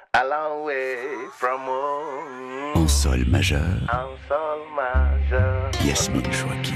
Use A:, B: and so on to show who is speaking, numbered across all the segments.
A: A long way from home.
B: En sol majeur,
A: En sol majeur.
B: Yasmine Chouaki.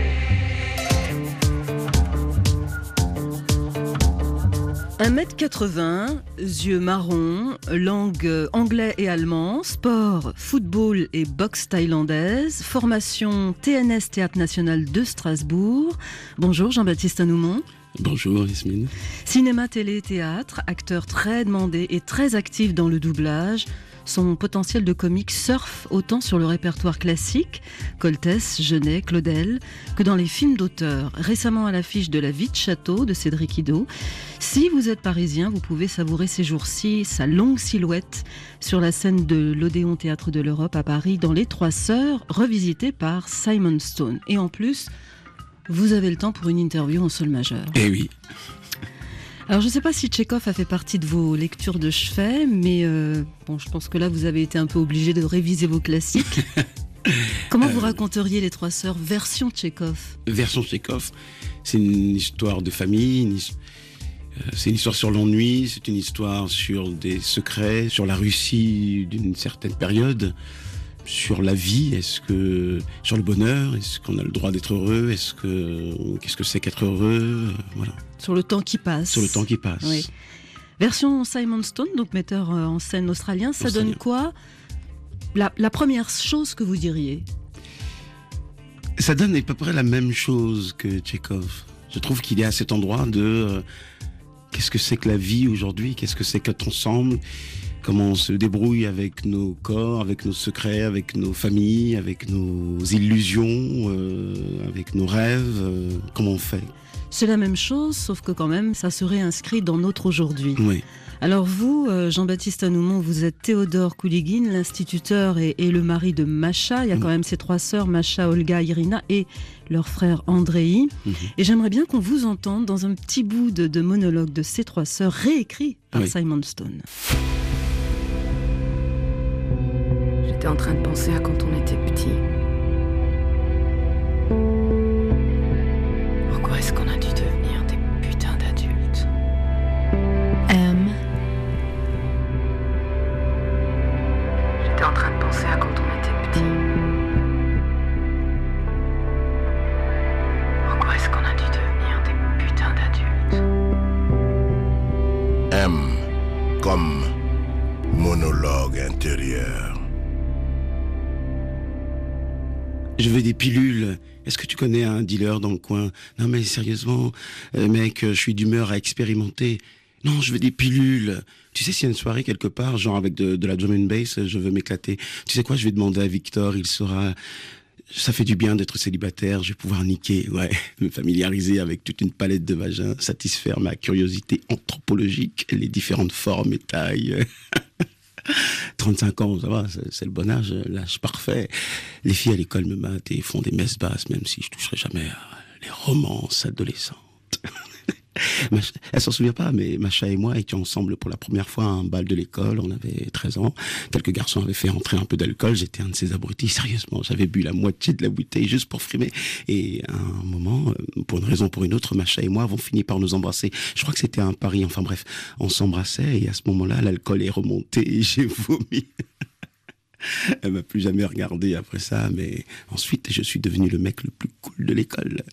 C: 1m80, yeux marrons, langue anglais et allemand, sport, football et boxe thaïlandaise, formation TNS Théâtre National de Strasbourg. Bonjour Jean-Baptiste Anoumont.
D: Bonjour Yasmine.
C: Cinéma, télé, théâtre, acteur très demandé et très actif dans le doublage. Son potentiel de comique surfe autant sur le répertoire classique, Coltès, Genet, Claudel, que dans les films d'auteur. Récemment à l'affiche de La Vie de Château de Cédric Ido. Si vous êtes parisien, vous pouvez savourer ces jours-ci sa longue silhouette sur la scène de l'Odéon Théâtre de l'Europe à Paris dans Les Trois Sœurs, revisité par Simon Stone. Et en plus, vous avez le temps pour une interview en sol majeur.
D: Eh oui.
C: Alors je ne sais pas si Tchekhov a fait partie de vos lectures de chevet, mais je pense que là vous avez été un peu obligé de réviser vos classiques. Comment vous raconteriez Les Trois Sœurs version Tchekhov ?
D: Version Tchekhov, c'est une histoire de famille, c'est une histoire sur l'ennui, c'est une histoire sur des secrets, sur la Russie d'une certaine période, sur la vie, sur le bonheur, est-ce qu'on a le droit d'être heureux, qu'est-ce que c'est qu'être heureux, voilà.
C: Sur le temps qui passe.
D: Sur le temps qui passe.
C: Oui. Version Simon Stone, donc metteur en scène australien, ça donne quoi ? La première chose que vous diriez ?
D: Ça donne à peu près la même chose que Tchekhov. Je trouve qu'il est à cet endroit de qu'est-ce que c'est que la vie aujourd'hui, qu'est-ce que c'est qu'être ensemble, comment on se débrouille avec nos corps, avec nos secrets, avec nos familles, avec nos illusions, avec nos rêves, comment on fait ?
C: C'est la même chose, sauf que quand même, ça serait inscrit dans notre aujourd'hui.
D: Oui.
C: Alors vous, Jean-Baptiste Anoumont, vous êtes Théodore Kouligine, l'instituteur et le mari de Masha. Il y a quand même ces trois sœurs, Masha, Olga, Irina et leur frère Andrei. Et j'aimerais bien qu'on vous entende dans un petit bout de monologue de ces trois sœurs réécrit par Simon Stone.
E: J'étais en train de penser à quand on était petit. Pourquoi est-ce qu'on a dû devenir des putains d'adultes ? J'étais en train de penser à quand on était petit. Pourquoi est-ce qu'on a dû devenir des putains d'adultes ?
F: M comme monologue intérieur.
D: Je veux des pilules. Est-ce que tu connais un dealer dans le coin ? Non mais sérieusement, mec, je suis d'humeur à expérimenter. Non, je veux des pilules. Tu sais, s'il y a une soirée quelque part, genre avec de la drum and bass, je veux m'éclater. Tu sais quoi, je vais demander à Victor, il saura... Ça fait du bien d'être célibataire, je vais pouvoir niquer, me familiariser avec toute une palette de vagins, satisfaire ma curiosité anthropologique, les différentes formes et tailles... 35 ans, ça va, c'est le bon âge, l'âge parfait. Les filles à l'école me matent et font des messes basses, même si je toucherai jamais à les romances adolescentes. Elle s'en souvient pas, mais Masha et moi étions ensemble pour la première fois à un bal de l'école, on avait 13 ans. Quelques garçons avaient fait entrer un peu d'alcool, j'étais un de ces abrutis, sérieusement, j'avais bu la moitié de la bouteille juste pour frimer. Et à un moment, pour une raison ou pour une autre, Masha et moi avons fini par nous embrasser. Je crois que c'était un pari, enfin bref, on s'embrassait et à ce moment-là, l'alcool est remonté et j'ai vomi. Elle m'a plus jamais regardé après ça, mais ensuite, je suis devenu le mec le plus cool de l'école.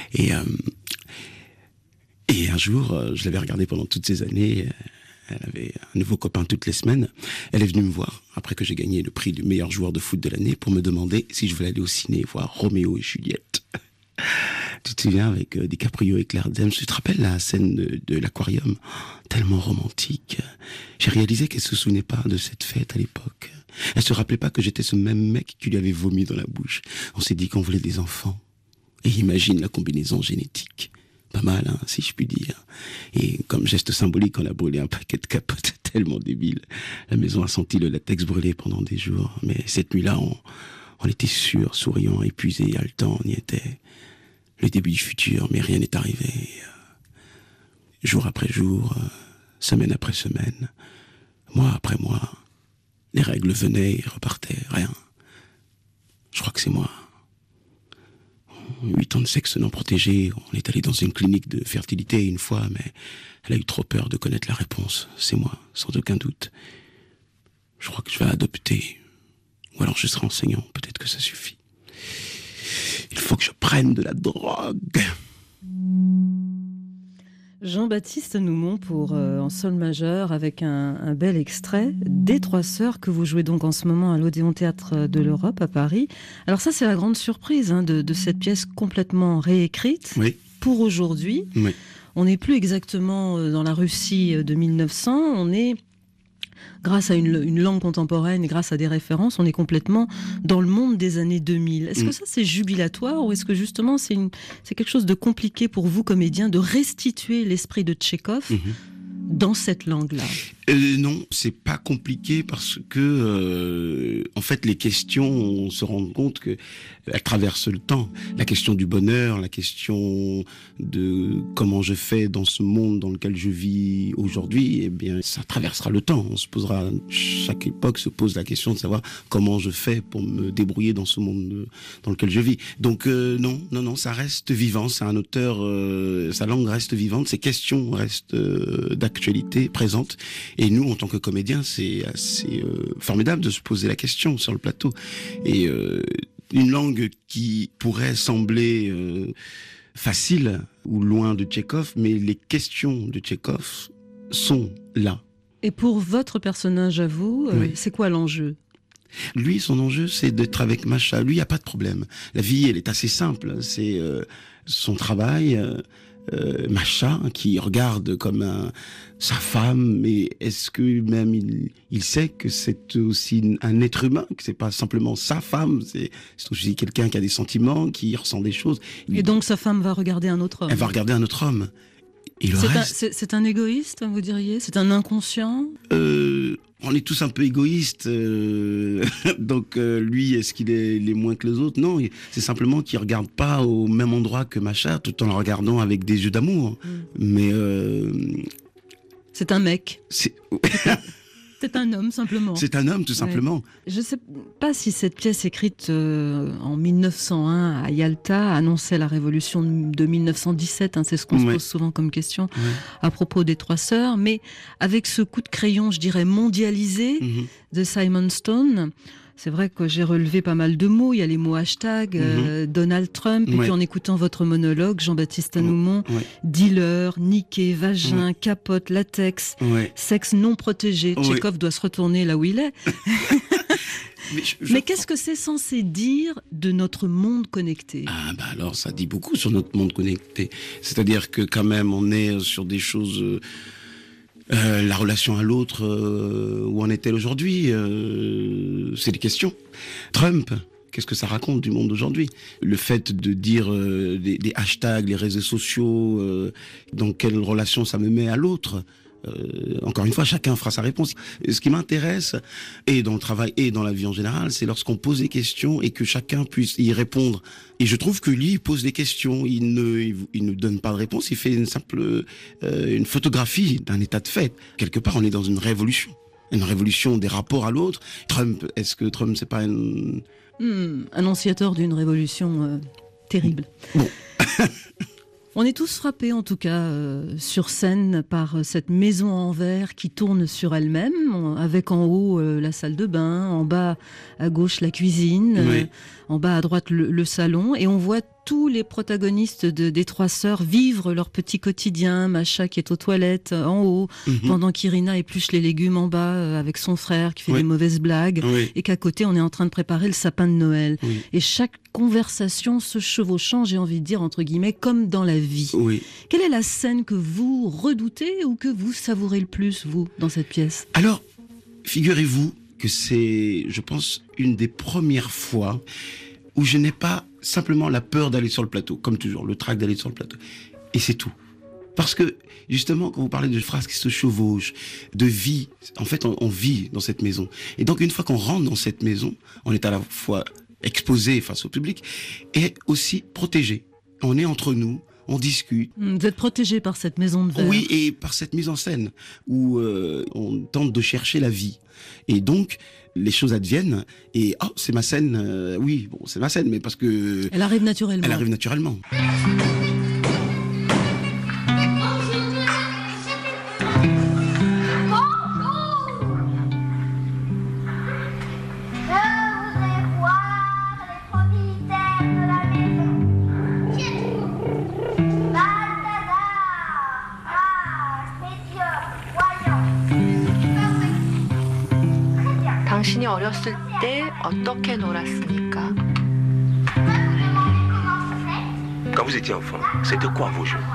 D: Et un jour, je l'avais regardée pendant toutes ces années, elle avait un nouveau copain toutes les semaines. Elle est venue me voir, après que j'ai gagné le prix du meilleur joueur de foot de l'année, pour me demander si je voulais aller au ciné voir Roméo et Juliette. Tu te souviens, avec DiCaprio et Claire Danes, tu te rappelles la scène de l'aquarium ? Tellement romantique. J'ai réalisé qu'elle se souvenait pas de cette fête à l'époque. Elle se rappelait pas que j'étais ce même mec qui lui avait vomi dans la bouche. On s'est dit qu'on voulait des enfants. Et imagine la combinaison génétique. Pas mal, hein, si je puis dire. Et comme geste symbolique, on a brûlé un paquet de capotes tellement débile. La maison a senti le latex brûler pendant des jours. Mais cette nuit-là, on était sûrs, souriants, épuisés, haletants, on y était. Le début du futur, mais rien n'est arrivé. Jour après jour, semaine après semaine, mois après mois, les règles venaient et repartaient, rien. Je crois que c'est moi. 8 ans de sexe non protégé, on est allé dans une clinique de fertilité une fois, mais elle a eu trop peur de connaître la réponse. C'est moi, sans aucun doute. je crois que je vais adopter. Ou alors je serai enseignant, peut-être que ça suffit. Il faut que je prenne de la drogue.
C: Jean-Baptiste Noumon pour en sol majeur avec un bel extrait des Trois Sœurs que vous jouez donc en ce moment à l'Odéon Théâtre de l'Europe à Paris. Alors ça c'est la grande surprise de cette pièce complètement réécrite pour aujourd'hui. Oui. On n'est plus exactement dans la Russie de 1900, on est grâce à une langue contemporaine et grâce à des références, on est complètement dans le monde des années 2000. Est-ce que ça, c'est jubilatoire ou est-ce que justement, c'est quelque chose de compliqué pour vous, comédien, de restituer l'esprit de Tchekhov dans cette langue-là?
D: Non, c'est pas compliqué parce que, en fait, les questions, on se rend compte que elles traversent le temps. La question du bonheur, la question de comment je fais dans ce monde dans lequel je vis aujourd'hui, eh bien, ça traversera le temps. On se posera, chaque époque se pose la question de savoir comment je fais pour me débrouiller dans ce monde dans lequel je vis. Donc, non, ça reste vivant. C'est un auteur, sa langue reste vivante, ses questions restent d'actualité, présentes. Et nous, en tant que comédiens, c'est assez formidable de se poser la question sur le plateau. Et une langue qui pourrait sembler facile ou loin de Tchekhov, mais les questions de Tchekhov sont là.
C: Et pour votre personnage à vous, c'est quoi l'enjeu ?
D: Lui, son enjeu, c'est d'être avec Masha. Lui, il n'y a pas de problème. La vie, elle est assez simple. C'est son travail... Masha qui regarde comme sa femme, mais est-ce que même il sait que c'est aussi un être humain, que c'est pas simplement sa femme, c'est aussi quelqu'un qui a des sentiments, qui ressent des choses.
C: Et donc sa femme va regarder un autre homme.
D: Elle va regarder un autre homme. Et
C: c'est un égoïste, vous diriez ? C'est un inconscient ?
D: On est tous un peu égoïstes, donc lui, est-ce qu'il est moins que les autres ? Non, c'est simplement qu'il regarde pas au même endroit que Masha, tout en le regardant avec des yeux d'amour. Mais
C: c'est un mec. C'est un homme, simplement.
D: C'est un homme, tout simplement.
C: Je ne sais pas si cette pièce écrite en 1901 à Yalta annonçait la révolution de 1917. C'est ce qu'on se pose souvent comme question à propos des Trois Sœurs. Mais avec ce coup de crayon, je dirais, mondialisé de Simon Stone... C'est vrai que j'ai relevé pas mal de mots. Il y a les mots hashtag, Donald Trump, et puis en écoutant votre monologue, Jean-Baptiste Noumon, dealer, niqué, vagin, capote, latex, sexe non protégé. Tchekhov doit se retourner là où il est. Mais qu'est-ce que c'est censé dire de notre monde connecté ?
D: Alors, ça dit beaucoup sur notre monde connecté. C'est-à-dire que quand même, on est sur des choses... la relation à l'autre, où en est-elle aujourd'hui ? C'est des questions. Trump, qu'est-ce que ça raconte du monde d'aujourd'hui ? Le fait de dire des hashtags, les réseaux sociaux, dans quelle relation ça me met à l'autre ? Encore une fois, chacun fera sa réponse. Ce qui m'intéresse, et dans le travail et dans la vie en général, c'est lorsqu'on pose des questions et que chacun puisse y répondre. Et je trouve que lui, il pose des questions, il ne donne pas de réponse, il fait une photographie d'un état de fait. Quelque part, on est dans une révolution des rapports à l'autre. Trump, est-ce que Trump, c'est pas
C: annonciateur d'une révolution terrible.
D: Bon.
C: On est tous frappés, en tout cas, sur scène, par cette maison en verre qui tourne sur elle-même, avec en haut la salle de bain, en bas à gauche la cuisine, en bas à droite le salon, et on voit tous les protagonistes des Trois Sœurs vivre leur petit quotidien. Masha qui est aux toilettes en haut, pendant qu'Irina épluche les légumes en bas avec son frère qui fait des mauvaises blagues, et qu'à côté on est en train de préparer le sapin de Noël. Et chaque conversation se chevauchant, j'ai envie de dire entre guillemets, comme dans la vie. Quelle est la scène que vous redoutez ou que vous savourez le plus, vous, dans cette pièce ?
D: Alors, figurez-vous que c'est, je pense, une des premières fois où je n'ai pas simplement la peur d'aller sur le plateau, comme toujours, le trac d'aller sur le plateau. Et c'est tout. Parce que, justement, quand vous parlez de phrases qui se chevauchent, de vie, en fait, on vit dans cette maison. Et donc, une fois qu'on rentre dans cette maison, on est à la fois exposé face au public et aussi protégé. On est entre nous, on discute.
C: Vous êtes protégé par cette maison de verre.
D: Oui, et par cette mise en scène où on tente de chercher la vie. Et donc, les choses adviennent. Et c'est ma scène. Oui, bon, c'est ma scène, mais parce que
C: elle arrive naturellement.
D: Elle arrive naturellement.
E: 당신이 어렸을 때 어떻게 놀았습니까?
A: Quand vous étiez enfant, c'était quoi vos jeux?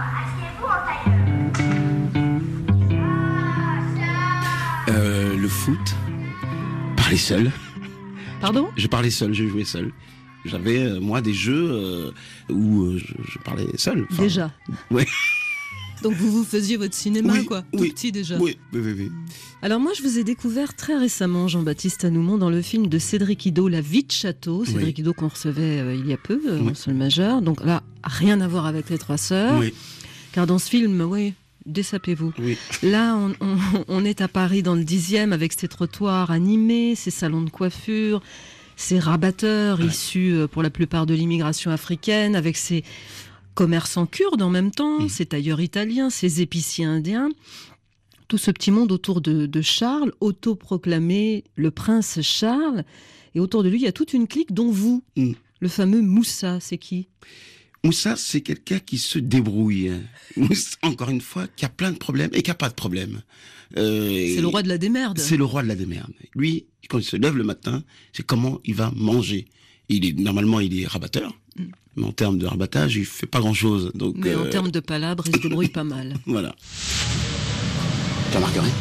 D: Le foot. Parler seul.
C: Pardon?
D: Je parlais seul, je jouais seul. J'avais, moi, des jeux où je parlais seul. Enfin,
C: Déjà.
D: Ouais.
C: Donc vous faisiez votre cinéma,
D: Oui,
C: quoi, tout
D: oui,
C: petit déjà.
D: Oui, oui, oui, oui.
C: Alors moi, je vous ai découvert très récemment, Jean-Baptiste Anoumon, dans le film de Cédric Idot, La vie de château. Cédric Idot qu'on recevait il y a peu, en sol majeur. Donc là, rien à voir avec Les Trois Sœurs.
D: Oui,
C: Car dans ce film, oui, dessapez-vous.
D: oui.
C: Là, on est à Paris dans le 10e avec ses trottoirs animés, ses salons de coiffure, ses rabatteurs issus pour la plupart de l'immigration africaine, avec ses commerçants kurdes en même temps, ses tailleurs italiens, ses épiciers indiens. Tout ce petit monde autour de Charles, autoproclamé le prince Charles. Et autour de lui, il y a toute une clique dont vous, le fameux Moussa, c'est qui ?
D: Moussa, c'est quelqu'un qui se débrouille. Moussa, encore une fois, qui a plein de problèmes et qui n'a pas de problème.
C: C'est le roi de la démerde.
D: C'est le roi de la démerde. Lui, quand il se lève le matin, c'est comment il va manger. Normalement, il est rabatteur. Mais en termes de rabattage, il fait pas grand-chose. Donc,
C: Mais en termes de palabres, il se débrouille pas mal.
D: Voilà. Tu as Marguerite?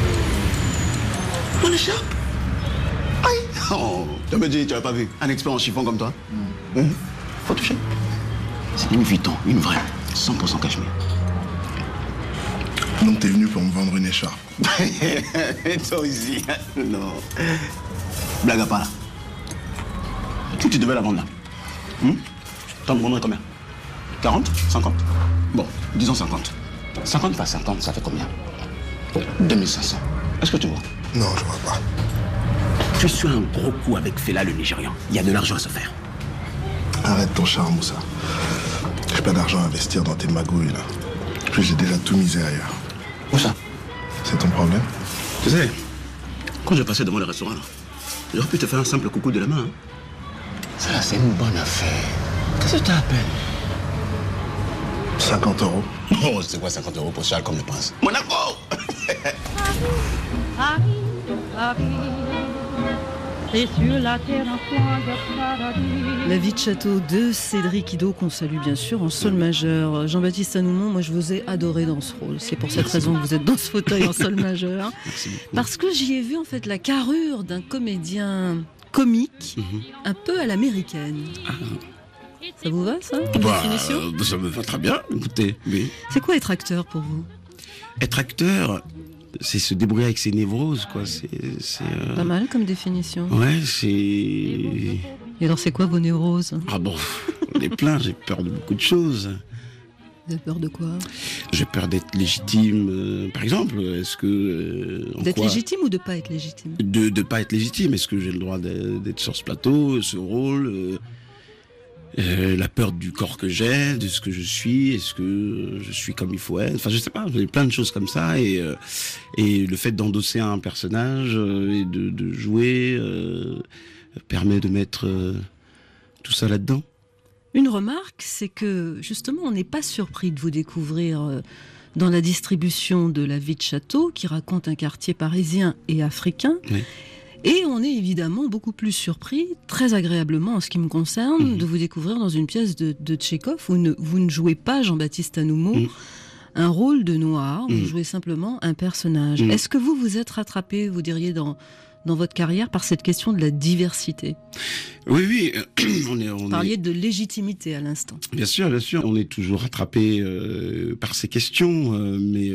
D: Mon écharpe? Aïe! Oh, tu me dis, tu n'as pas vu un expert en chiffon comme toi? Faut toucher. C'est une Vuitton, une vraie, 100% cachemire.
F: Donc t'es venu pour me vendre une écharpe.
D: Et toi aussi? Non. Blague à part là. Où tu devais la vendre là? T'en demanderais combien? 40? 50? Bon, disons 50. 50 par 50, ça fait combien? 2500. Est-ce que tu vois?
F: Non, je vois pas.
D: Je suis un gros coup avec Fela le Nigérian. Il y a de l'argent à se faire.
F: Arrête ton charme, Moussa. J'ai pas d'argent à investir dans tes magouilles, là. Puis j'ai déjà tout misé ailleurs.
D: Où ça?
F: C'est ton problème?
D: Tu sais, quand je passais devant le restaurant, là, j'aurais pu te faire un simple coucou de la main. Ça, c'est une bonne affaire. Qu'est-ce que tu appelles?
F: 50 €.
D: Oh, c'est quoi 50 € pour Charles comme le prince? Monaco!
G: C'est sur la terre un coin de paradis.
C: La vie de château de Cédric Idot, qu'on salue bien sûr en sol majeur. Jean-Baptiste Anoumon, moi je vous ai adoré dans ce rôle. C'est pour cette raison que vous êtes dans ce fauteuil en sol majeur.
D: Merci beaucoup.
C: Parce que j'y ai vu en fait la carrure d'un comédien comique, un peu à l'américaine. Ça vous va ça, comme définition?
D: Ça me va très bien, écoutez. Oui.
C: C'est quoi être acteur pour vous?
D: Être acteur, c'est se débrouiller avec ses névroses, quoi.
C: Pas mal comme définition.
D: Ouais, c'est...
C: Et alors c'est quoi vos névroses?
D: Ah bon, on est plein, j'ai peur de beaucoup de choses.
C: Vous avez peur de quoi?
D: J'ai peur d'être légitime, par exemple. Est-ce que...
C: D'être légitime ou de pas être légitime?
D: De pas être légitime. Est-ce que j'ai le droit d'être sur ce plateau, ce rôle la peur du corps que j'ai, de ce que je suis, est-ce que je suis comme il faut être? Enfin, je sais pas, j'ai plein de choses comme ça. Et le fait d'endosser un personnage et de jouer permet de mettre tout ça là-dedans.
C: Une remarque, c'est que justement, on n'est pas surpris de vous découvrir dans la distribution de La vie de château, qui raconte un quartier parisien et africain.
D: Oui.
C: Et on est évidemment beaucoup plus surpris, très agréablement en ce qui me concerne, de vous découvrir dans une pièce de Tchekhov où vous ne jouez pas, Jean-Baptiste Anoumon, un rôle de noir, vous jouez simplement un personnage. Est-ce que vous vous êtes rattrapé, vous diriez, dans votre carrière par cette question de la diversité?
D: Oui,
C: Vous parliez de légitimité à l'instant.
D: Bien sûr, on est toujours rattrapé par ces questions, mais...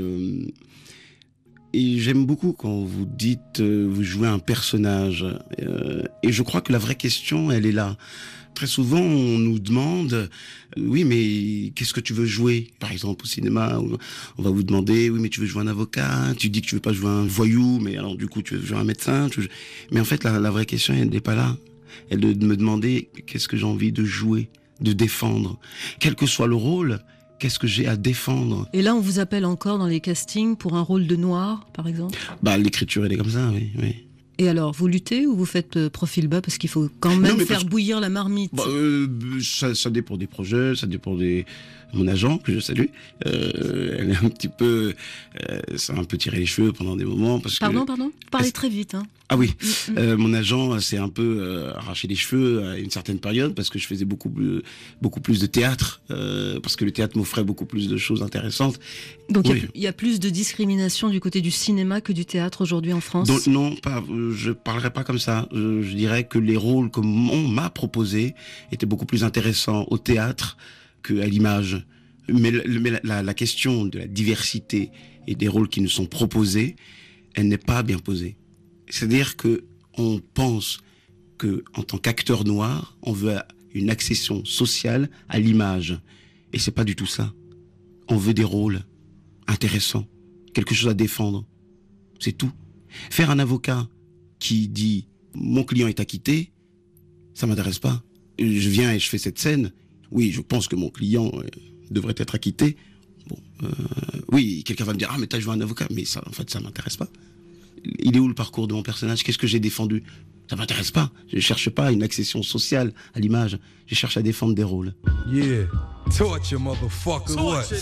D: Et j'aime beaucoup quand vous dites vous jouez un personnage. Et je crois que la vraie question, elle est là. Très souvent, on nous demande oui, mais qu'est-ce que tu veux jouer? Par exemple, au cinéma, on va vous demander oui, mais tu veux jouer un avocat, tu dis que tu veux pas jouer un voyou, mais alors du coup, tu veux jouer un médecin. Mais en fait, la vraie question, elle n'est pas là. Elle est de me demander qu'est-ce que j'ai envie de jouer, de défendre. Quel que soit le rôle, qu'est-ce que j'ai à défendre?
C: Et là, on vous appelle encore dans les castings pour un rôle de noir, par exemple?
D: L'écriture, elle est comme ça, oui.
C: Et alors, vous luttez ou vous faites profil bas parce qu'il faut quand même faire bouillir la marmite?
D: Ça dépend des projets, ça dépend mon agent, que je salue. Elle est un petit peu... ça a un peu tiré les cheveux pendant des moments.
C: Pardon, vous parlez très vite. Hein.
D: Ah oui, mon agent s'est un peu arraché les cheveux à une certaine période parce que je faisais beaucoup plus de théâtre, parce que le théâtre m'offrait beaucoup plus de choses intéressantes.
C: Donc il y a plus de discrimination du côté du cinéma que du théâtre aujourd'hui en France?
D: Donc, non, je parlerai pas comme ça. Je dirais que les rôles qu'on m'a proposés étaient beaucoup plus intéressants au théâtre qu'à l'image. Mais la question de la diversité et des rôles qui nous sont proposés, elle n'est pas bien posée. C'est-à-dire que on pense que, en tant qu'acteur noir, on veut une accession sociale à l'image. Et c'est pas du tout ça. On veut des rôles intéressants, quelque chose à défendre. C'est tout. Faire un avocat qui dit « mon client est acquitté », ça m'intéresse pas. Je viens et je fais cette scène. Oui, je pense que mon client devrait être acquitté. Bon, oui, quelqu'un va me dire « ah, mais t'as joué un avocat », mais ça, en fait, ça m'intéresse pas. Il est où le parcours de mon personnage? Qu'est-ce que j'ai défendu? Ça m'intéresse pas. Je cherche pas une accession sociale à l'image. Je cherche à défendre des rôles.
H: Yeah. Torture, motherfucker. What?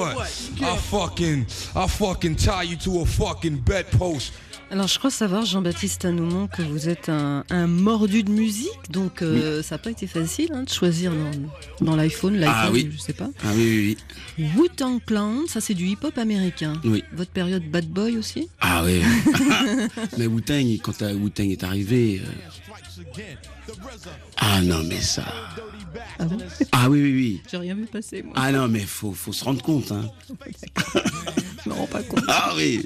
H: I fucking tie you to a fucking bedpost.
C: Alors, je crois savoir, Jean-Baptiste Anoumon, que vous êtes un mordu de musique, donc ça n'a pas été facile de choisir dans l'iPhone, je sais pas.
D: Ah oui.
C: Wu-Tang Clan, ça c'est du hip-hop américain.
D: Oui.
C: Votre période Bad Boy aussi?
D: Ah oui. Mais Wu-Tang, quand Wu-Tang est arrivé... Ah non, mais ça...
C: Ah bon?
D: Ah oui.
C: J'ai rien vu passer, moi.
D: Ah non, mais faut se rendre compte, hein.
C: Je me rends pas compte.
D: Ah oui.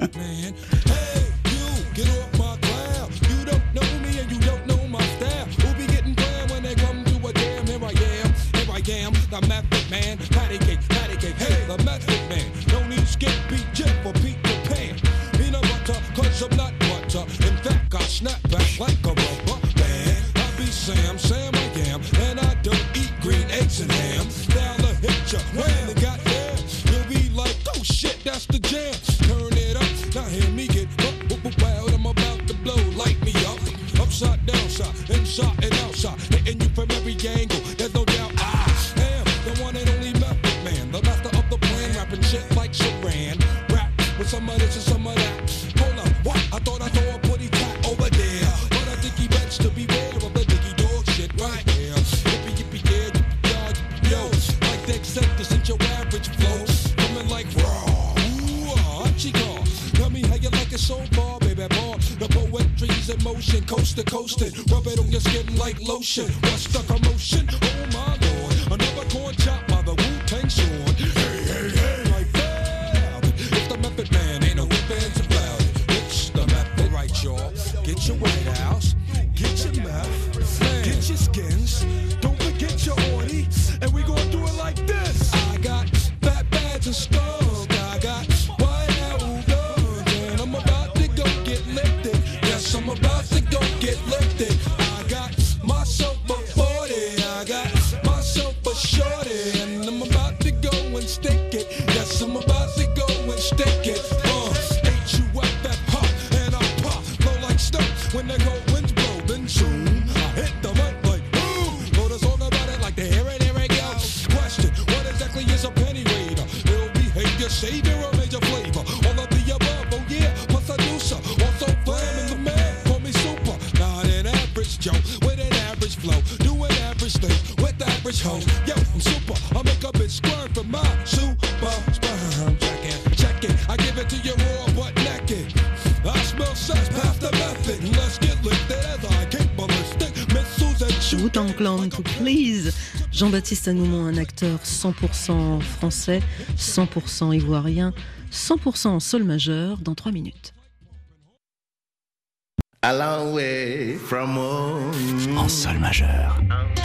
H: Get off my cloud. You don't know me and you don't know my style. Who be getting down when they come to a jam? Here I am, the method man. Patty cake, hey, the method man. Don't need skip, beat, jet for Peter Pan. Peanut butter, cause I'm not butter. In fact, I snap back like a rubber band. I be Sam I am. And I don't eat green eggs and ham. Style to hit ya when they got there. You'll be like, oh shit, that's the jam. Turn it up, now hear me get wild, I'm about to blow, light me up. Upside, downside, inside and outside. Hitting you from every angle, there's no doubt I am the one and only method man. The master of the plan, rapping shit like Saran. Rap with some of this and some of that. Hold up, what? I thought I saw a putty cat over there. But I think he bets to beware of the diggy dog shit right here. Yippee, yeah, yo. Like the acceptance ain't your average flow. Coming like raw, ooh, chico. Tell me how you like it so far, baby boy. The poetry's in motion, coast to coast it. Rub it on your skin like lotion. What's the commotion? Oh my lord. Another corn chop by the Wu-Tang sword. Hey, like that. It's the method man, ain't no fans about it. It's the method, right, y'all. Get your White House, get your meth, get your skins. Don't forget your orty. And we gonna do it like this. I got fat bags and stuff. I got I'm about to go get lifted. I got myself a 40, I got myself a shorty, and I'm about to go and stick it. Yes, I'm about to go and stick it. H-U-F-F, and I pop, flow like stuff. When the cold winds blow, then soon I hit the mud like boom. Wrote a song about it like the here and here it goes. Question, what exactly is a penny raider? Ill behavior, savior, or major flavor? All of the above, oh yeah, plus I do so. Also flamming the man. Joe, with an average flow, do an average thing with average hoe. Yo, I'm super, I make a bitch squirm for my super sperm. Check it, I give it to you raw but naked. I smell sex, pass the method. Let's get lifted as I keep ballistic missiles and shoot.
C: Wu-Tang Clan to please. Jean-Baptiste Anoumon, un acteur 100% français, 100% ivoirien, 100% en sol majeur, dans 3 minutes.
B: A long way from home. En sol majeur.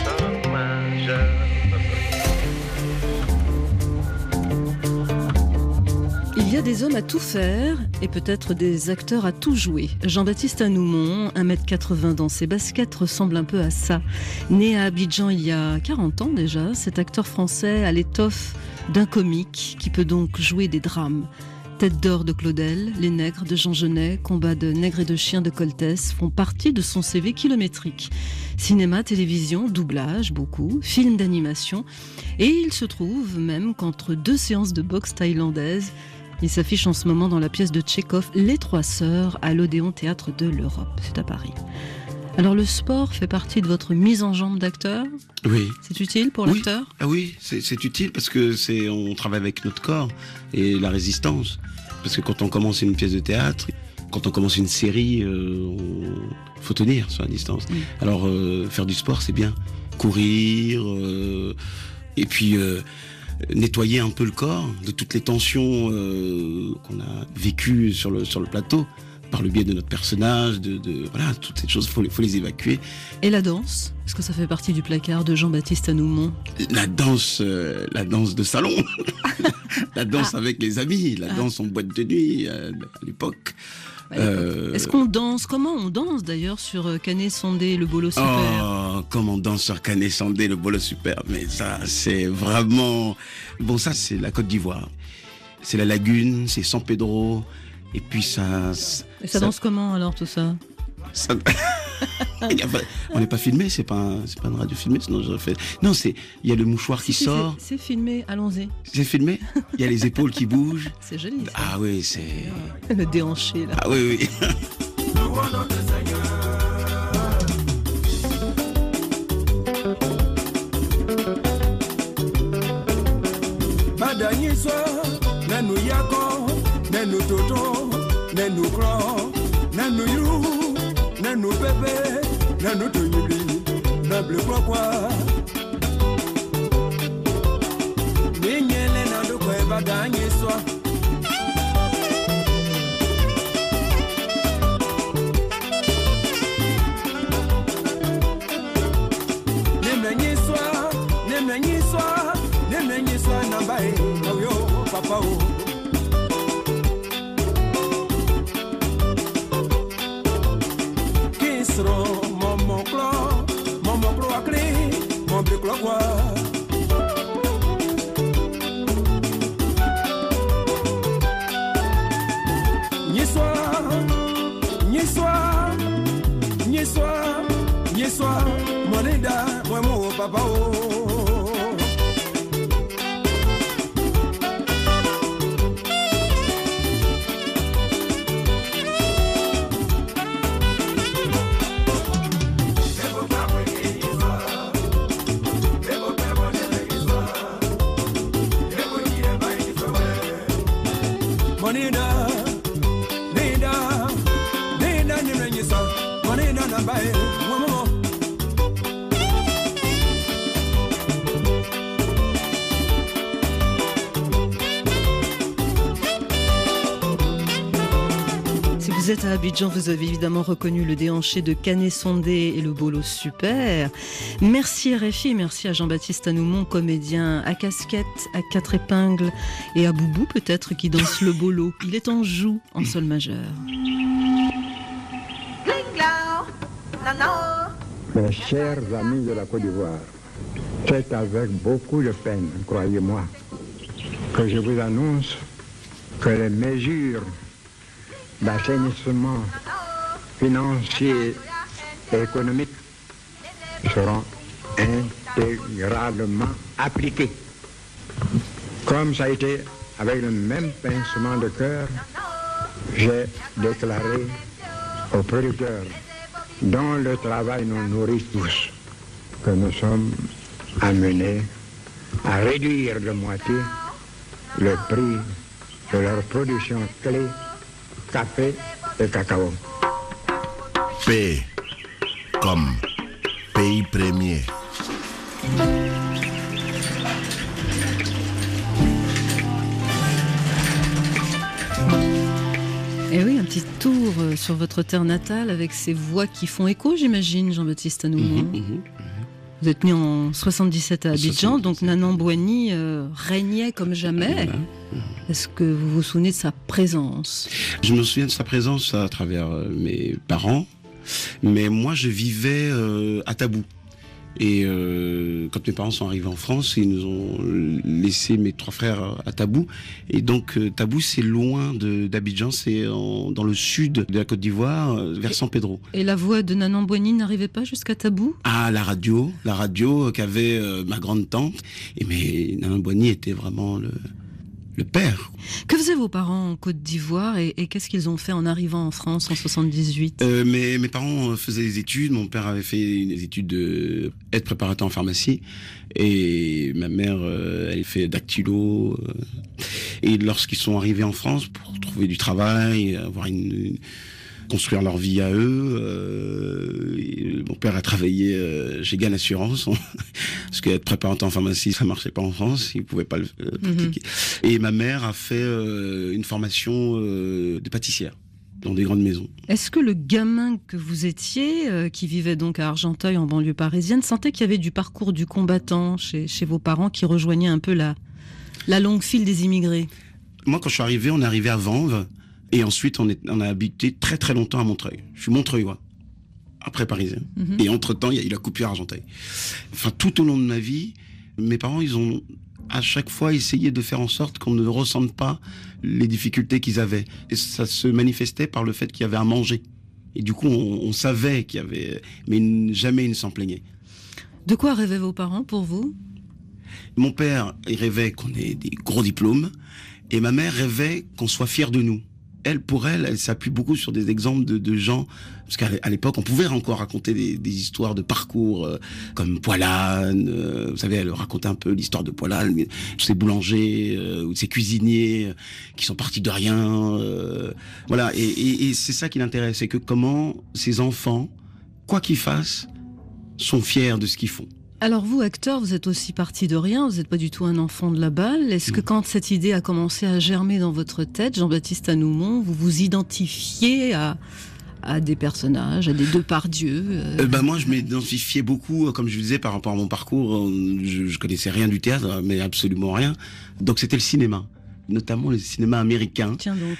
C: Il y a des hommes à tout faire et peut-être des acteurs à tout jouer. Jean-Baptiste Anoumon, 1m80 dans ses baskets, ressemble un peu à ça. Né à Abidjan il y a 40 ans déjà, cet acteur français a l'étoffe d'un comique qui peut donc jouer des drames. Tête d'or de Claudel, Les Nègres de Jean Genet, Combat de nègres et de chiens de Coltès font partie de son CV kilométrique. Cinéma, télévision, doublage, beaucoup, films d'animation. Et il se trouve même qu'entre 2 séances de boxe thaïlandaise, il s'affiche en ce moment dans la pièce de Tchekhov Les Trois Sœurs à l'Odéon Théâtre de l'Europe. C'est à Paris. Alors le sport fait partie de votre mise en jambe d'acteur ?
D: Oui.
C: C'est utile pour l'acteur ?
D: Ah oui, c'est utile parce que on travaille avec notre corps et la résistance. Parce que quand on commence une pièce de théâtre, quand on commence une série, faut tenir sur la distance. Alors faire du sport, c'est bien. Courir, et puis nettoyer un peu le corps de toutes les tensions qu'on a vécues sur le plateau. Par le biais de notre personnage, voilà, toutes ces choses, faut les évacuer.
C: Et la danse ? Est-ce que ça fait partie du placard de Jean-Baptiste Anoumont ?
D: La danse de salon, la danse avec les amis, la danse en boîte de nuit à l'époque.
C: Est-ce qu'on danse ? Comment on danse d'ailleurs sur Canet Sondé, le bolo super ?
D: Oh, comment on danse sur Canet Sondé, le bolo super. Mais ça, c'est vraiment... Bon, ça, c'est la Côte d'Ivoire. C'est la Lagune, c'est San Pedro... Et puis ça
C: danse comment alors tout ça,
D: on n'est pas filmé, c'est pas une radio filmée, sinon j'aurais fait. Non, il y a le mouchoir qui sort.
C: C'est filmé, allons-y.
D: C'est filmé. Il y a les épaules qui bougent.
C: C'est joli. Ça.
D: Ah oui, c'est
C: le déhanché là.
D: Ah oui.
H: Nenu toto, nenu kro, nenu yu, nenu bébé, nenu toyuli, nable pourquoi. Ninyele na do kwe baganye swa. Nemenyi swa na bae, na yo papa o. Mon clo à clé, mon bric la voix. Ni soir, mon eda, moi mon papa oh.
C: Si vous êtes à Abidjan, vous avez évidemment reconnu le déhanché de Canet Sondé et le bolo super. Merci RFI, merci à Jean-Baptiste Anoumont, comédien à casquette, à 4 épingles et à Boubou peut-être qui danse le bolo. Il est en joue en sol majeur.
I: Mes chers amis de la Côte d'Ivoire, c'est avec beaucoup de peine, croyez-moi, que je vous annonce que les mesures d'assainissement financier et économique seront intégralement appliquées. Comme ça a été avec le même pincement de cœur, j'ai déclaré aux producteurs dont le travail nous nourrit tous, que nous sommes amenés à réduire de moitié le prix de leur production clé, café et cacao.
B: P comme pays premier.
C: Et oui, un petit tour sur votre terre natale avec ces voix qui font écho, j'imagine, Jean-Baptiste Anoumont. Vous êtes né en 77 à Abidjan, donc Nanan Boigny régnait comme jamais. Est-ce que vous vous souvenez de sa présence ?
D: Je me souviens de sa présence à travers mes parents, mais moi je vivais à Tabou. Et quand mes parents sont arrivés en France, ils nous ont laissé mes 3 frères à Tabou. Et donc Tabou, c'est loin d'Abidjan, c'est dans le sud de la Côte d'Ivoire, vers San Pedro.
C: Et la voix de Nanan Boigny n'arrivait pas jusqu'à Tabou ?
D: Ah, la radio qu'avait ma grande tante. Mais Nanan Boigny était vraiment le père.
C: Que faisaient vos parents en Côte d'Ivoire et qu'est-ce qu'ils ont fait en arrivant en France en 78 ?
D: Mes parents faisaient des études. Mon père avait fait des études d'aide préparateur en pharmacie et ma mère, elle fait dactylo. Et lorsqu'ils sont arrivés en France pour trouver du travail, construire leur vie à eux. Mon père a travaillé chez Gann Assurance, parce qu'être préparateur en pharmacie, ça marchait pas en France, il pouvait pas le pratiquer. Et ma mère a fait une formation de pâtissière dans des grandes maisons.
C: Est-ce que le gamin que vous étiez, qui vivait donc à Argenteuil en banlieue parisienne, sentait qu'il y avait du parcours du combattant chez vos parents qui rejoignait un peu la longue file des immigrés ?
D: Moi, quand je suis arrivé, on est arrivé à Vanves. Et ensuite, on a habité très très longtemps à Montreuil. Je suis montreuillois, après parisien. Et entre-temps, il y a eu la coupure à Argenteuil. Enfin, tout au long de ma vie, mes parents, ils ont à chaque fois essayé de faire en sorte qu'on ne ressente pas les difficultés qu'ils avaient. Et ça se manifestait par le fait qu'il y avait à manger. Et du coup, on savait qu'il y avait... Mais jamais ils ne s'en plaignaient.
C: De quoi rêvaient vos parents pour vous ?
D: Mon père, il rêvait qu'on ait des gros diplômes. Et ma mère rêvait qu'on soit fiers de nous. Pour elle s'appuie beaucoup sur des exemples de gens, parce qu'à l'époque, on pouvait encore raconter des histoires de parcours, comme Poilane, vous savez, elle racontait un peu l'histoire de Poilane, tous ces boulangers, ou ces cuisiniers, qui sont partis de rien, voilà, et c'est ça qui l'intéresse, c'est que comment ces enfants, quoi qu'ils fassent, sont fiers de ce qu'ils font.
C: Alors vous, acteur, vous êtes aussi parti de rien, vous n'êtes pas du tout un enfant de la balle. Est-ce que quand cette idée a commencé à germer dans votre tête, Jean-Baptiste Anoumont, vous vous identifiez à des personnages, à des Depardieu
D: Moi, je m'identifiais beaucoup, comme je vous disais, par rapport à mon parcours. Je connaissais rien du théâtre, mais absolument rien. Donc c'était le cinéma, notamment le cinéma américain.
C: Tiens donc.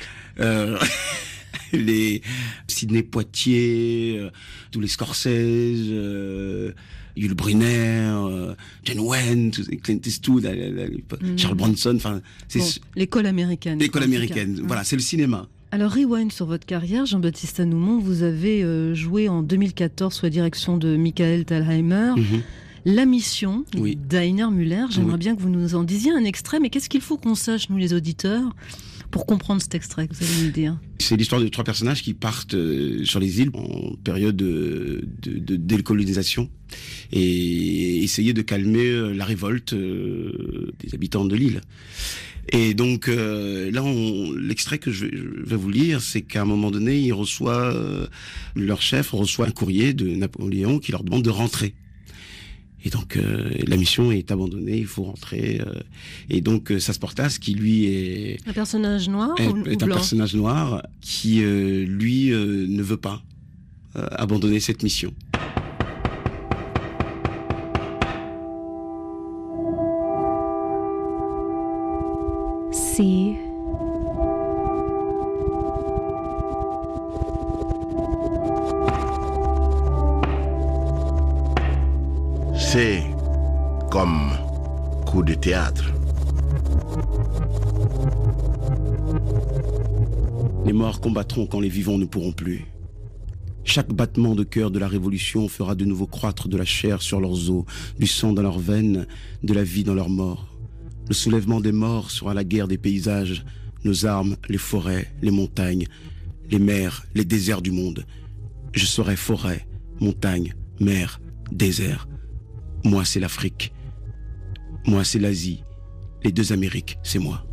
D: Les Sidney Poitier, tous les Scorsese... Yul Brynner, John Wayne, Clint Eastwood, Charles Bronson, enfin, c'est
C: l'école américaine.
D: L'école américaine, voilà, c'est le cinéma.
C: Alors, rewind sur votre carrière, Jean-Baptiste Anoumont, vous avez joué en 2014 sous la direction de Michael Thalheimer. La mission d'Heiner Müller. J'aimerais bien que vous nous en disiez un extrait, mais qu'est-ce qu'il faut qu'on sache, nous les auditeurs, pour comprendre cet extrait que vous allez nous dire?
D: C'est l'histoire de 3 personnages qui partent sur les îles en période de décolonisation et essayer de calmer la révolte des habitants de l'île. Et donc là, l'extrait que je vais vous lire, c'est qu'à un moment donné, ils reçoivent, leur chef reçoit un courrier de Napoléon qui leur demande de rentrer. Et donc la mission est abandonnée, il faut rentrer. Et donc Sasportas, qui lui est
C: un personnage noir ou
D: est un
C: blanc?
D: personnage noir qui lui ne veut pas abandonner cette mission.
J: See.
B: C'est comme coup de théâtre.
D: Les morts combattront quand les vivants ne pourront plus. Chaque battement de cœur de la révolution fera de nouveau croître de la chair sur leurs os, du sang dans leurs veines, de la vie dans leurs morts. Le soulèvement des morts sera la guerre des paysages, nos armes, les forêts, les montagnes, les mers, les déserts du monde. Je serai forêt, montagne, mer, désert. Moi, c'est l'Afrique. Moi, c'est l'Asie. Les 2 Amériques, c'est moi.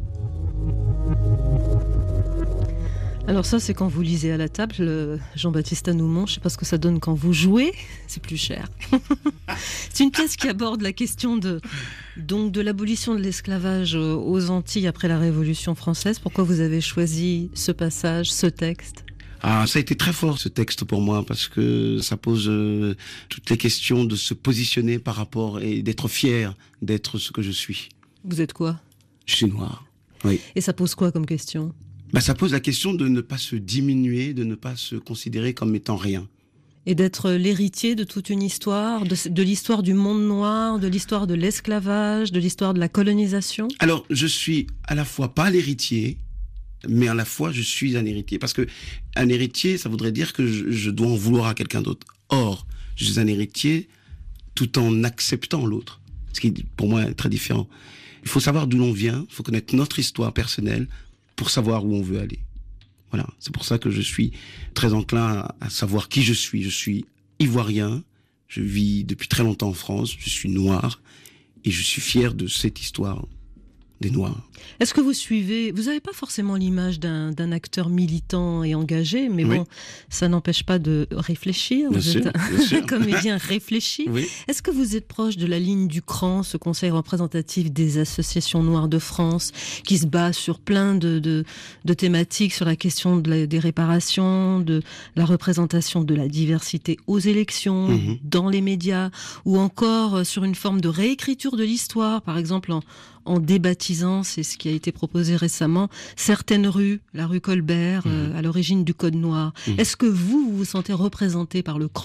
C: Alors ça, c'est quand vous lisez à la table, Jean-Baptiste Anoumont. Je ne sais pas ce que ça donne quand vous jouez. C'est plus cher. C'est une pièce qui aborde la question de l'abolition de l'esclavage aux Antilles après la Révolution française. Pourquoi vous avez choisi ce passage, ce texte ?
D: Ah, ça a été très fort, ce texte, pour moi, parce que ça pose toutes les questions de se positionner par rapport et d'être fier d'être ce que je suis.
C: Vous êtes quoi ?
D: Je suis noir, oui.
C: Et ça pose quoi comme question ?
D: Ça pose la question de ne pas se diminuer, de ne pas se considérer comme étant rien.
C: Et d'être l'héritier de toute une histoire, de l'histoire du monde noir, de l'histoire de l'esclavage, de l'histoire de la colonisation.
D: Alors, je suis à la fois pas l'héritier, mais à la fois je suis un héritier. Parce que un héritier, ça voudrait dire que je dois en vouloir à quelqu'un d'autre. Or, je suis un héritier tout en acceptant l'autre. Ce qui, pour moi, est très différent. Il faut savoir d'où l'on vient, il faut connaître notre histoire personnelle pour savoir où on veut aller. Voilà, c'est pour ça que je suis très enclin à savoir qui je suis. Je suis ivoirien, je vis depuis très longtemps en France, je suis noir et je suis fier de cette histoire des Noirs.
C: Est-ce que vous suivez, vous n'avez pas forcément l'image d'un acteur militant et engagé, mais bon, ça n'empêche pas de réfléchir. Vous êtes un comédien réfléchi.
D: Oui.
C: Est-ce que vous êtes proche de la ligne du CRAN, ce conseil représentatif des associations noires de France, qui se bat sur plein de thématiques, sur la question des réparations, de la représentation de la diversité aux élections, dans les médias, ou encore sur une forme de réécriture de l'histoire, par exemple en débaptisant, c'est ce qui a été proposé récemment, certaines rues, la rue Colbert, à l'origine du Code Noir. Est-ce que vous vous sentez représenté par le CRAN ?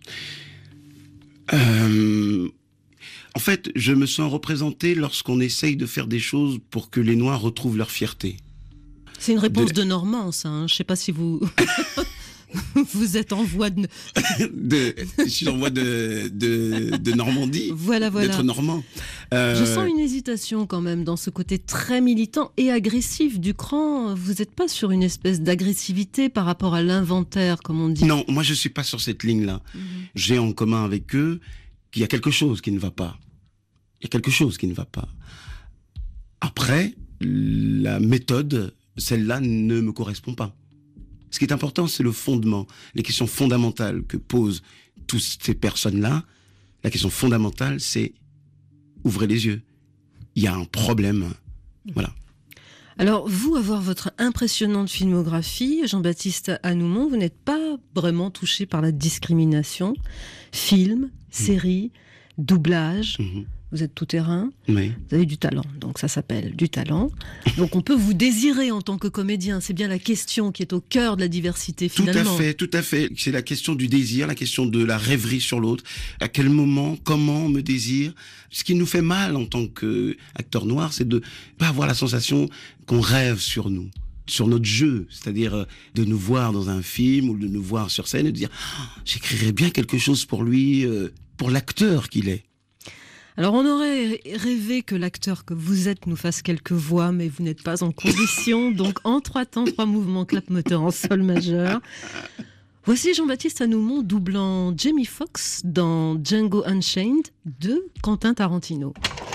D: En fait, je me sens représenté lorsqu'on essaye de faire des choses pour que les Noirs retrouvent leur fierté.
C: C'est une réponse de Normand, ça. Je ne sais pas si vous... Vous êtes en voie de...
D: Je suis en voie de Normandie.
C: Voilà.
D: D'être normand.
C: Je sens une hésitation quand même dans ce côté très militant et agressif du CRAN. Vous n'êtes pas sur une espèce d'agressivité par rapport à l'inventaire, comme on dit.
D: Non, moi je ne suis pas sur cette ligne-là. J'ai en commun avec eux qu'il y a quelque chose qui ne va pas. Il y a quelque chose qui ne va pas. Après, la méthode, celle-là ne me correspond pas. Ce qui est important, c'est le fondement, les questions fondamentales que posent toutes ces personnes-là. La question fondamentale, c'est ouvrez les yeux. Il y a un problème. Voilà.
C: Alors, vous, avoir votre impressionnante filmographie, Jean-Baptiste Anoumont, vous n'êtes pas vraiment touché par la discrimination. Film, série, doublage... Vous êtes tout terrain,
D: oui.
C: Vous avez du talent, donc ça s'appelle du talent. Donc on peut vous désirer en tant que comédien, c'est bien la question qui est au cœur de la diversité finalement.
D: Tout à fait. C'est la question du désir, la question de la rêverie sur l'autre. À quel moment, comment on me désire. Ce qui nous fait mal en tant qu'acteur noir, c'est de pas avoir la sensation qu'on rêve sur nous, sur notre jeu, c'est-à-dire de nous voir dans un film ou de nous voir sur scène et de dire j'écrirais bien quelque chose pour lui, pour l'acteur qu'il est.
C: Alors on aurait rêvé que l'acteur que vous êtes nous fasse quelques voix, mais vous n'êtes pas en condition. Donc en 3 temps, 3 mouvements, clap moteur en sol majeur. Voici Jean-Baptiste Anoumont doublant Jamie Foxx dans Django Unchained de Quentin Tarantino.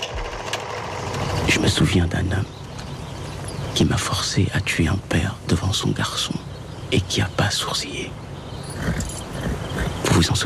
D: Je me souviens d'un homme qui m'a forcé à tuer un père devant son garçon et qui n'a pas sourcillé. Vous vous en souvenez ?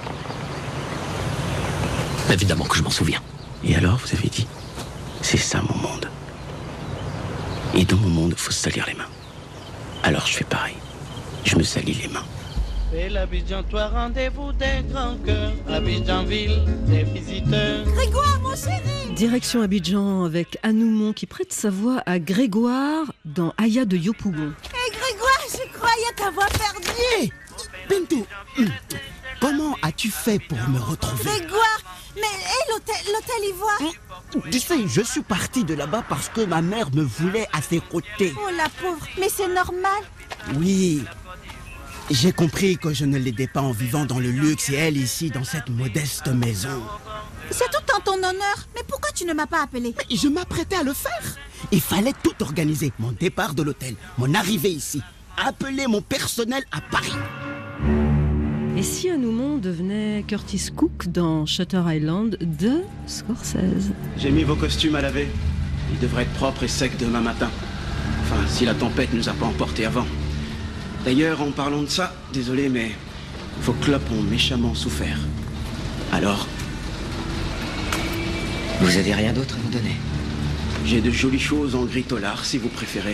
J: Évidemment que je m'en souviens.
D: Et alors, vous avez dit, c'est ça mon monde. Et dans mon monde, il faut se salir les mains. Alors je fais pareil. Je me salis les mains.
K: Et l'Abidjan, toi, rendez-vous des grands cœurs. Abidjanville, des visiteurs.
L: Grégoire, mon chéri!
C: Direction Abidjan avec Anoumont qui prête sa voix à Grégoire dans Aya de Yopougon.
L: Hé Grégoire, je croyais t'avoir perdu!
M: Hé, Bintou, comment as-tu fait pour me retrouver?
L: Grégoire, mais l'hôtel Ivoire.
M: Tu sais, je suis parti de là-bas parce que ma mère me voulait à ses côtés.
L: Oh la pauvre, mais c'est normal.
M: Oui, j'ai compris que je ne l'aidais pas en vivant dans le luxe et elle ici dans cette modeste maison.
L: C'est tout en ton honneur, mais pourquoi tu ne m'as pas appelé?
M: Mais je m'apprêtais à le faire. Il fallait tout organiser, mon départ de l'hôtel, mon arrivée ici, appeler mon personnel à Paris.
C: Et si Anoumont devenait Curtis Cook dans Shutter Island de Scorsese?
D: J'ai mis vos costumes à laver. Ils devraient être propres et secs demain matin. Enfin, si la tempête nous a pas emportés avant. D'ailleurs, en parlant de ça, désolé, mais vos clopes ont méchamment souffert. Alors?
J: Vous avez rien d'autre à me donner?
D: J'ai de jolies choses en gris tolard, si vous préférez.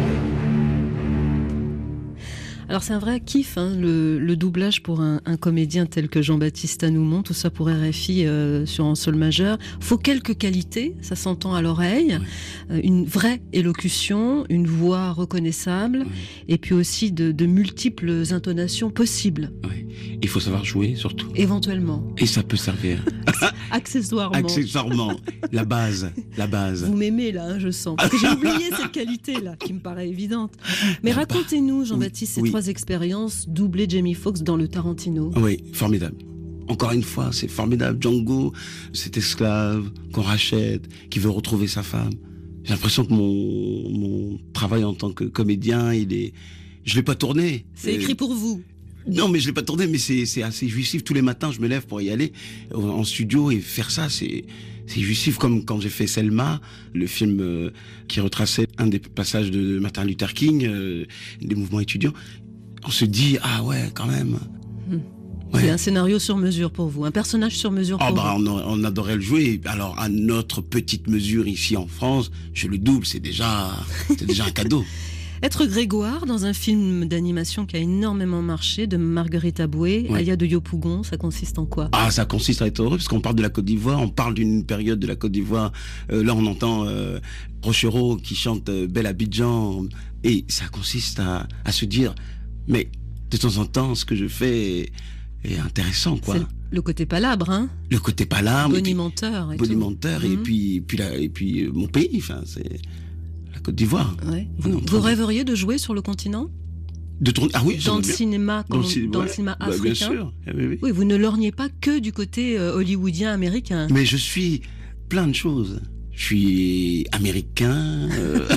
C: Alors c'est un vrai kiff, hein, le doublage pour un comédien tel que Jean-Baptiste Anoumont, tout ça pour RFI sur un sol majeur. Faut quelques qualités, ça s'entend à l'oreille, une vraie élocution, une voix reconnaissable, et puis aussi de multiples intonations possibles.
D: Il faut savoir jouer surtout.
C: Éventuellement.
D: Et ça peut servir.
C: Accessoirement.
D: Accessoirement. La base.
C: Vous m'aimez là, hein, je sens. Parce que j'ai oublié cette qualité-là, qui me paraît évidente. Mais racontez-nous, Jean-Baptiste, ces 3 expériences doublées Jamie Foxx dans le Tarantino.
D: Oui, formidable. Encore une fois, c'est formidable. Django, cet esclave qu'on rachète, qui veut retrouver sa femme. J'ai l'impression que mon travail en tant que comédien, je l'ai pas tourné.
C: C'est écrit pour vous.
D: Non, mais je l'ai pas tourné, mais c'est assez jouissif. Tous les matins, je me lève pour y aller en studio et faire ça, c'est jouissif. Comme quand j'ai fait Selma, le film qui retraçait un des passages de Martin Luther King, des mouvements étudiants. On se dit, ah ouais, quand même.
C: Ouais. C'est un scénario sur mesure pour vous, un personnage sur mesure pour vous.
D: On adorait le jouer. Alors, à notre petite mesure ici en France, je le double, c'est déjà un cadeau.
C: Être Grégoire dans un film d'animation qui a énormément marché, de Marguerite Aboué, Aya de Yopougon, ça consiste en quoi?
D: Ça consiste à être heureux, parce qu'on parle de la Côte d'Ivoire, on parle d'une période de la Côte d'Ivoire. Là, on entend Rochereau qui chante Bel Abidjan, et ça consiste à se dire, mais de temps en temps, ce que je fais est intéressant, quoi.
C: C'est le côté palabre, hein?
D: Le côté palabre.
C: Bonimenteur.
D: Bonimenteur, et puis mon pays, enfin, c'est la Côte d'Ivoire.
C: Ouais. Vous rêveriez de jouer sur le continent?
D: De tourner,
C: dans le cinéma, dans le cinéma africain.
D: Bien sûr.
C: Oui, vous ne lorgnez pas que du côté hollywoodien américain.
D: Mais je suis plein de choses. Je suis américain,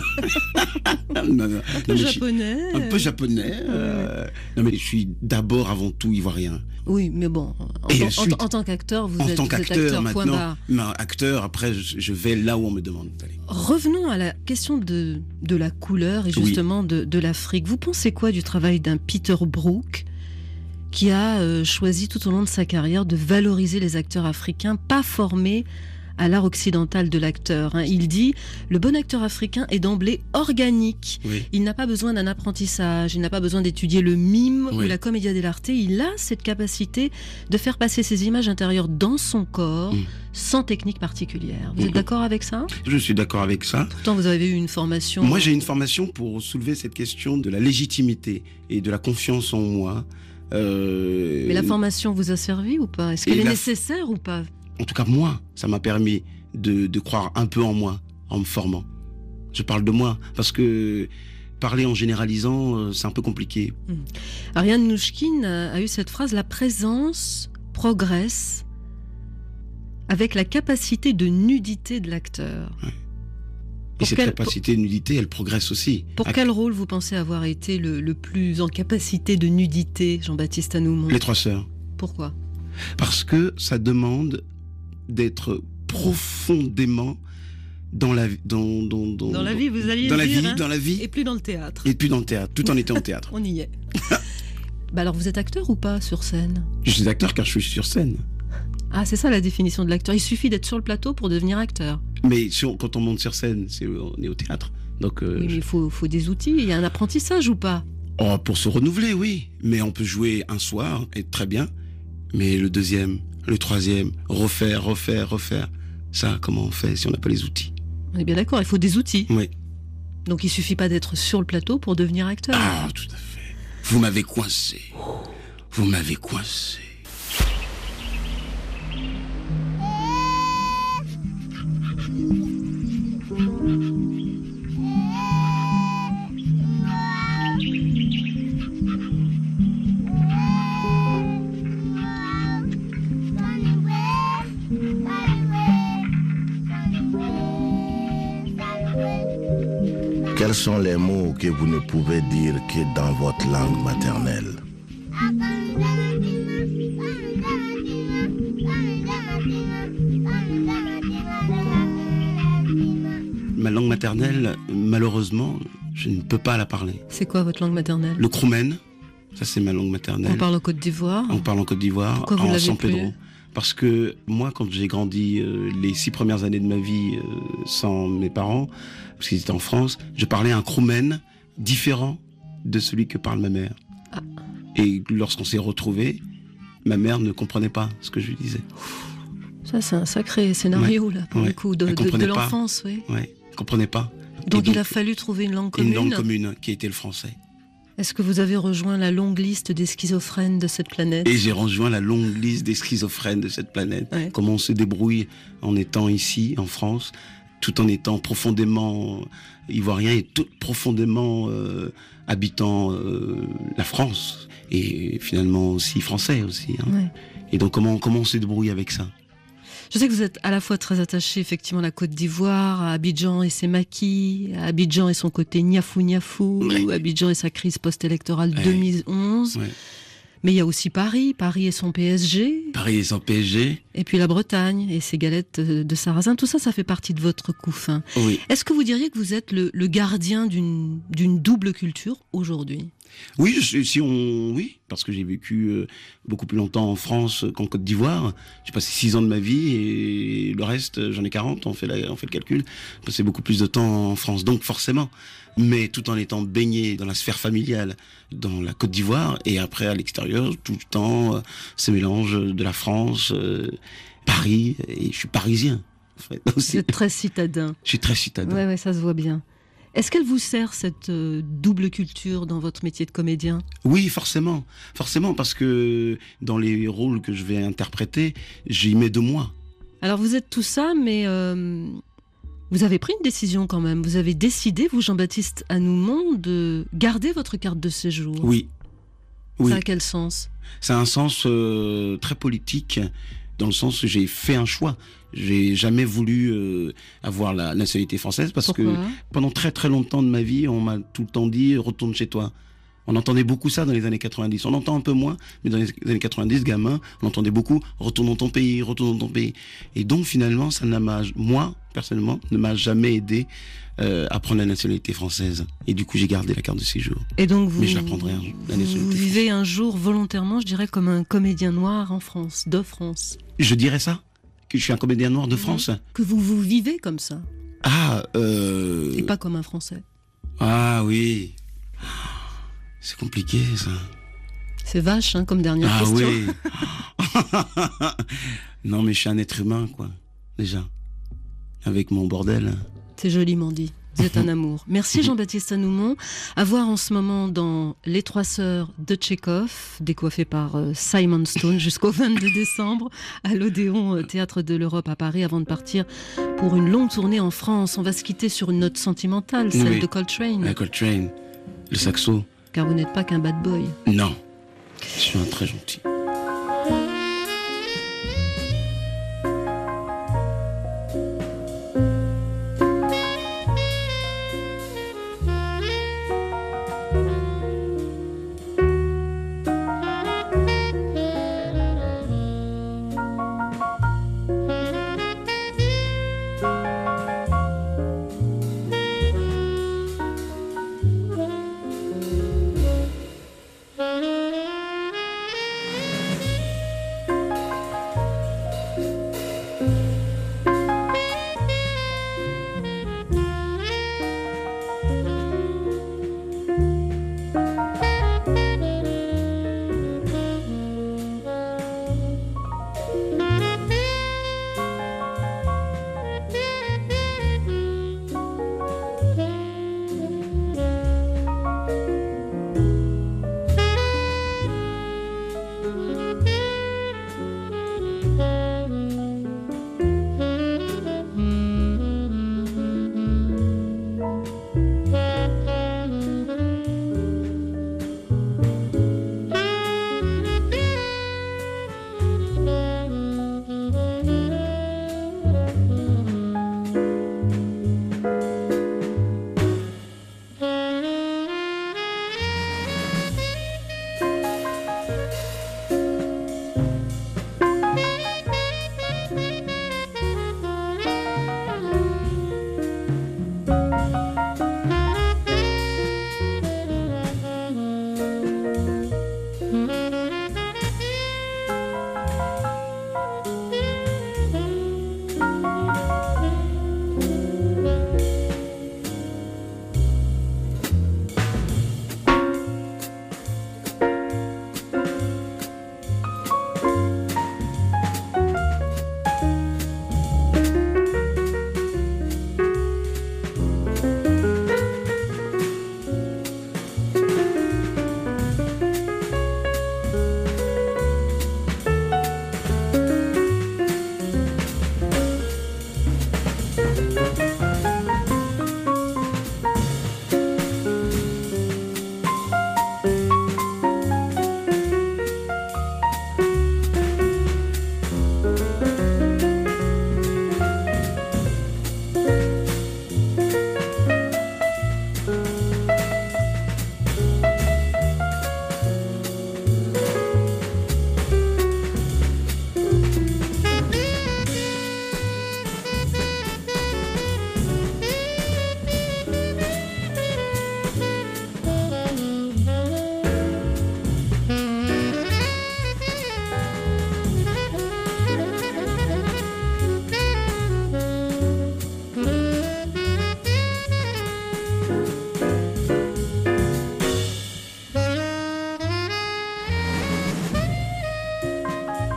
C: japonais.
D: Un peu japonais. Non, mais je suis d'abord, avant tout, ivoirien.
C: Oui, mais bon, en tant qu'acteur, vous êtes acteur,
D: maintenant,
C: point barre.
D: Acteur, après, je vais là où on me demande d'aller.
C: Revenons à la question de la couleur et justement de l'Afrique. Vous pensez quoi du travail d'un Peter Brook qui a choisi tout au long de sa carrière de valoriser les acteurs africains pas formés à l'art occidental de l'acteur. Il dit « Le bon acteur africain est d'emblée organique. Oui. Il n'a pas besoin d'un apprentissage, il n'a pas besoin d'étudier le mime ou la commedia dell'arte. Il a cette capacité de faire passer ses images intérieures dans son corps sans technique particulière. » Vous êtes d'accord avec ça?
D: Je suis d'accord avec ça.
C: Pourtant, vous avez eu une formation...
D: Moi, j'ai une formation pour soulever cette question de la légitimité et de la confiance en moi.
C: Mais la formation vous a servi ou pas? Est-ce qu'elle est nécessaire ou pas?
D: En tout cas, moi, ça m'a permis de croire un peu en moi, en me formant. Je parle de moi, parce que parler en généralisant, c'est un peu compliqué.
C: Ariane Mnouchkine a eu cette phrase « La présence progresse avec la capacité de nudité de l'acteur ».
D: Et cette capacité de nudité, elle progresse aussi.
C: Pour quel rôle vous pensez avoir été le plus en capacité de nudité, Jean-Baptiste Anoumon?
D: Les Trois Sœurs.
C: Pourquoi?
D: Parce que ça demande d'être profondément dans la vie, dans
C: la vie, vous alliez
D: dans
C: le
D: la
C: dire,
D: vie,
C: hein,
D: dans la vie,
C: et plus dans le théâtre.
D: Et plus dans le théâtre, tout en étant au théâtre.
C: On y est. Alors vous êtes acteur ou pas sur scène?
D: Je suis acteur car je suis sur scène.
C: Ah, c'est ça la définition de l'acteur. Il suffit d'être sur le plateau pour devenir acteur.
D: Mais quand on monte sur scène, on est au théâtre. Donc,
C: oui, mais il faut des outils. Il y a un apprentissage ou pas?
D: Pour se renouveler, oui. Mais on peut jouer un soir, et très bien. Mais le deuxième, le troisième, refaire. Ça, comment on fait si on n'a pas les outils?
C: On est bien d'accord, il faut des outils.
D: Oui.
C: Donc il suffit pas d'être sur le plateau pour devenir acteur.
D: Ah, tout à fait. Vous m'avez coincé. Vous m'avez coincé.
B: Quels sont les mots que vous ne pouvez dire que dans votre langue maternelle?
D: Ma langue maternelle, malheureusement, je ne peux pas la parler.
C: C'est quoi votre langue maternelle?
D: Le Kroumen, ça c'est ma langue maternelle.
C: On parle en Côte d'Ivoire?
D: On parle en Côte d'Ivoire, en San Pedro. Parce que moi, quand j'ai grandi les 6 premières années de ma vie sans mes parents, parce qu'ils étaient en France, je parlais un Kroumen différent de celui que parle ma mère. Ah. Et lorsqu'on s'est retrouvés, ma mère ne comprenait pas ce que je lui disais.
C: Ça, c'est un sacré scénario, là, pour le coup, de l'enfance, oui.
D: Oui, elle ne comprenait pas.
C: Donc il a fallu trouver une langue commune.
D: Une langue commune, qui était le français.
C: Est-ce que vous avez rejoint la longue liste des schizophrènes de cette planète?
D: Et j'ai rejoint la longue liste des schizophrènes de cette planète.
C: Ouais.
D: Comment on se débrouille en étant ici, en France, tout en étant profondément ivoirien et tout profondément habitant la France. Et finalement aussi français aussi. Hein.
C: Ouais.
D: Et donc comment on se débrouille avec ça?
C: Je sais que vous êtes à la fois très attaché effectivement à la Côte d'Ivoire, à Abidjan et ses maquis, à Abidjan et son côté niafou,
D: Ouais.
C: Abidjan et sa crise post-électorale
D: Ouais.
C: 2011.
D: Ouais.
C: Mais il y a aussi Paris et son PSG.
D: Paris et son PSG.
C: Et puis la Bretagne et ses galettes de sarrasin. Tout ça, ça fait partie de votre couffin.
D: Oui.
C: Est-ce que vous diriez que vous êtes le gardien d'une double culture aujourd'hui?
D: Oui, oui, parce que j'ai vécu beaucoup plus longtemps en France qu'en Côte d'Ivoire. J'ai passé 6 ans de ma vie et le reste, j'en ai 40, on fait le calcul. J'ai passé beaucoup plus de temps en France, donc forcément. Mais tout en étant baigné dans la sphère familiale, dans la Côte d'Ivoire, et après à l'extérieur, tout le temps, ce mélange de la France, Paris, et je suis parisien. En fait, aussi.
C: Vous êtes très citadin.
D: Je suis très citadin.
C: Ouais, ça se voit bien. Est-ce qu'elle vous sert, cette double culture, dans votre métier de comédien?
D: Oui, forcément. Forcément, parce que dans les rôles que je vais interpréter, j'y mets de moi.
C: Alors vous êtes tout ça, mais vous avez pris une décision quand même. Vous avez décidé, vous Jean-Baptiste Anoumon, de garder votre carte de séjour.
D: Oui. Oui.
C: Ça a quel sens?
D: Ça a un sens très politique, dans le sens où j'ai fait un choix. J'ai jamais voulu avoir la nationalité française parce
C: Pourquoi?
D: que pendant très très longtemps de ma vie, on m'a tout le temps dit retourne chez toi. On entendait beaucoup ça dans les années 90. On entend un peu moins, mais dans les années 90, gamin, on entendait beaucoup retourne dans ton pays, retourne dans ton pays. Et donc finalement, moi personnellement, ne m'a jamais aidé à prendre la nationalité française. Et du coup, j'ai gardé la carte de séjour.
C: Et donc
D: mais je la prendrai la nationalité
C: vous vivez un jour volontairement, je dirais, comme un comédien noir en France, de France.
D: Je dirais ça, que je suis un comédien noir de France.
C: Que vous vivez comme ça.
D: Ah,
C: Et pas comme un Français.
D: Ah oui. C'est compliqué, ça.
C: C'est vache, hein, comme dernière question.
D: Ah oui. Non, mais je suis un être humain, quoi. Déjà. Avec mon bordel.
C: C'est joliment dit. Vous êtes un amour. Merci Jean-Baptiste Anoumon. À voir en ce moment dans Les Trois Sœurs de Tchekhov, décoiffé par Simon Stone, jusqu'au 22 décembre à l'Odéon Théâtre de l'Europe à Paris, avant de partir pour une longue tournée en France. On va se quitter sur une note sentimentale, celle de Coltrane.
D: La Coltrane, le saxo.
C: Car vous n'êtes pas qu'un bad boy.
D: Non, je suis un très gentil.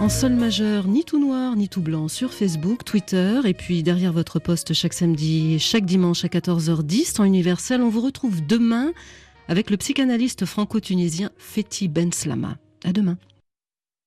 C: en sol majeur, ni tout noir, ni tout blanc, sur Facebook, Twitter, et puis derrière votre poste chaque samedi et chaque dimanche à 14h10, temps universel. On vous retrouve demain avec le psychanalyste franco-tunisien Fethi Benslama. À demain.